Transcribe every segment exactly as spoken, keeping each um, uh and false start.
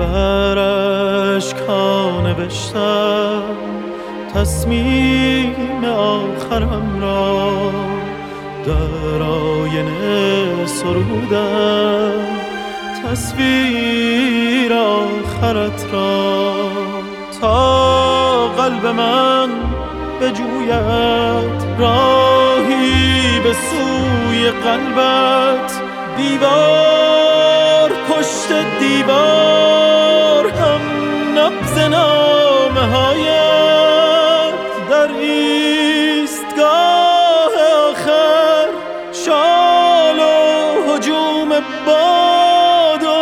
بر اشک‌ها نوشتم تصمیم آخرم را، در آینه سرودم تصویر آخرت را، تا قلب من بجوید راهی به سوی قلبت. دیوار پشت دیوار هم نبض نامه هایت، در ایستگاه آخر شال و هجوم باد و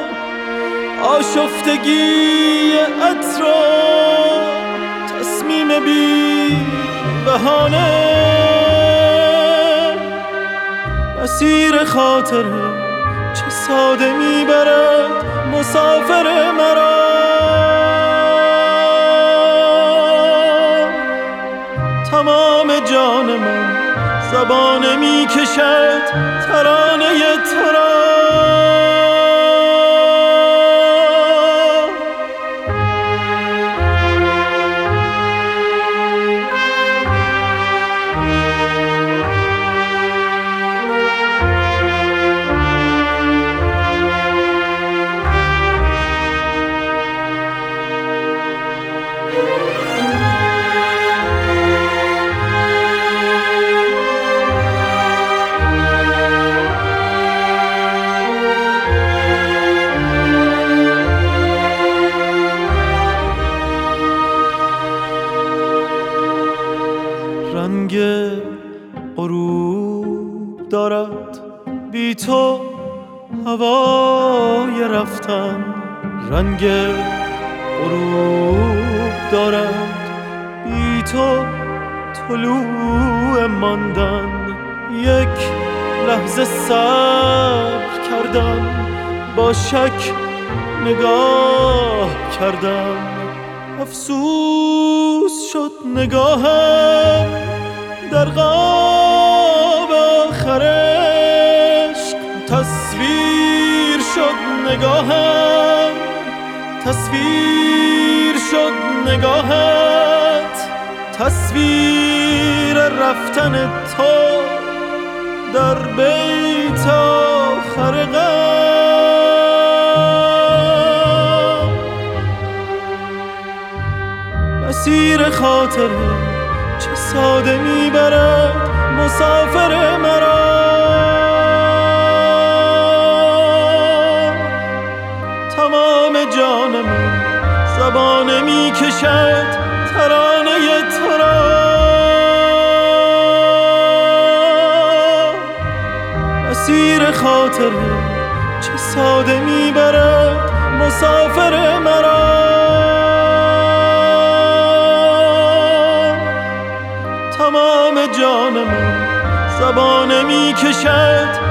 آشفتگی عطر، تصمیم بی بهانه. مسیر خاطر چه ساده میبرد مسافر مرا، تمام جان من زبانه میکشد ترانه تو را. رنگ غروب دارد بی تو هوای رفتن، رنگ غروب دارد بی تو طلوع ماندن. یک لحظه صبر کردم، با شک نگاه کردم، افسوس شد نگاهم در قاب آخر عشق. تصویر شد نگاهم، تصویر شد نگاهت، تصویر رفتن تو در بیت آخر غم. مسیر خاطر چه ساده میبرد مسافر مرا، تمام جان من زبانه میکشد ترانه تو را. مسیر خاطر چه ساده میبرد مسافر مرا، تمام جان من زبانه میکشد